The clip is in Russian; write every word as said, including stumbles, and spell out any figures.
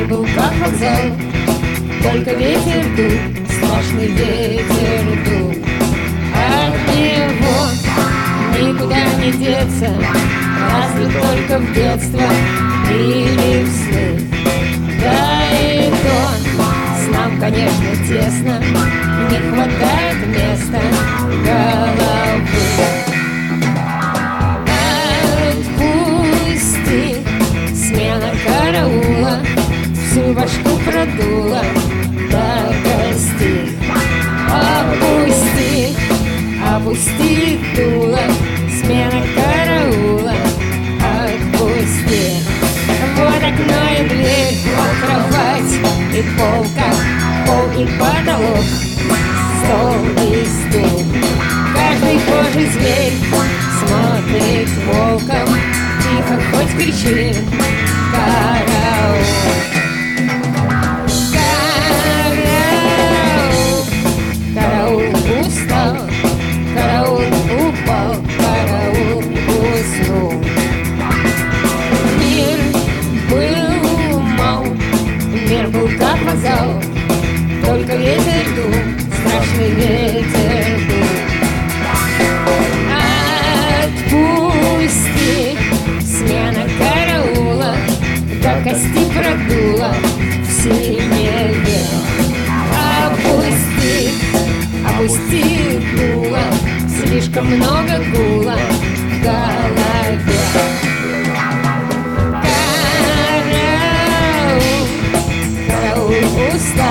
Мир был как вокзал, только ветер дул, страшный ветер дул. От него никуда не деться, разве только в детство или в сны. Да и то снам, конечно, тесно, не хватает места головы. Отпусти, смена караула всю башку продула до костей. Опусти, опусти дуло, смена караула, отпусти. Вот окно и дверь, вот кровать и полка, пол и потолок, стол и стул. Каждый божий зверь смотрит волком, тихо хоть кричи: караул! Караул! Караул устал, караул упал, караул уснул. Мир был мал, мир был как вокзал, только ветер дул, страшный ветер дул. Отпусти, смена караула до кости продула в синеве. Опусти, опусти дуло, слишком много гула в голове. Караул, караул устал.